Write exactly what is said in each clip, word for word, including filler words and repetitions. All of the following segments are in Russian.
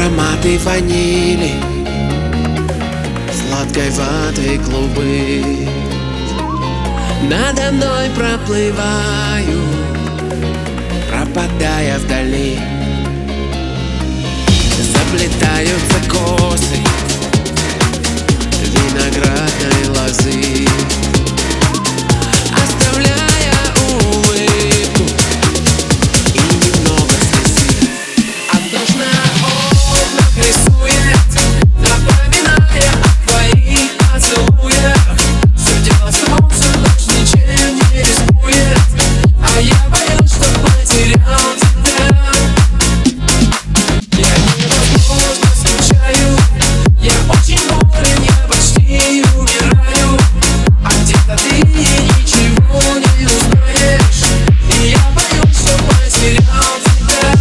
Ароматы ванили, сладкой ваты клубы надо мной проплывают, пропадая вдали. Заплетаются косы виноградной лозы, оставляя улыбку и немного слезы. Однажды окна рисует, напоминая о твоих поцелуях. Все дело в том, что ночь ничем не рискует, а я боюсь, что потерял тебя. Я невозможно скучаю, я очень болен, я почти умираю, а где-то ты ничего не узнаешь, и я боюсь, что потерял тебя.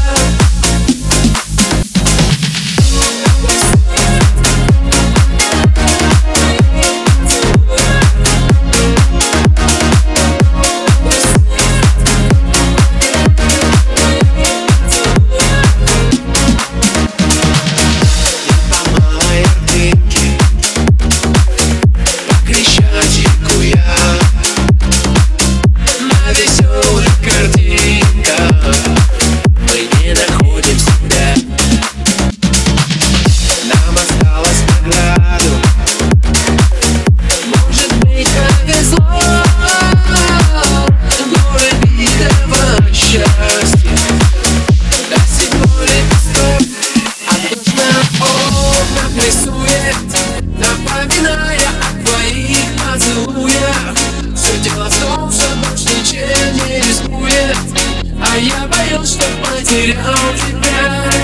Напоминая о твоих поцелуях. Все дело в том, что ночь ничем не рискует, а я боюсь, что потерял тебя.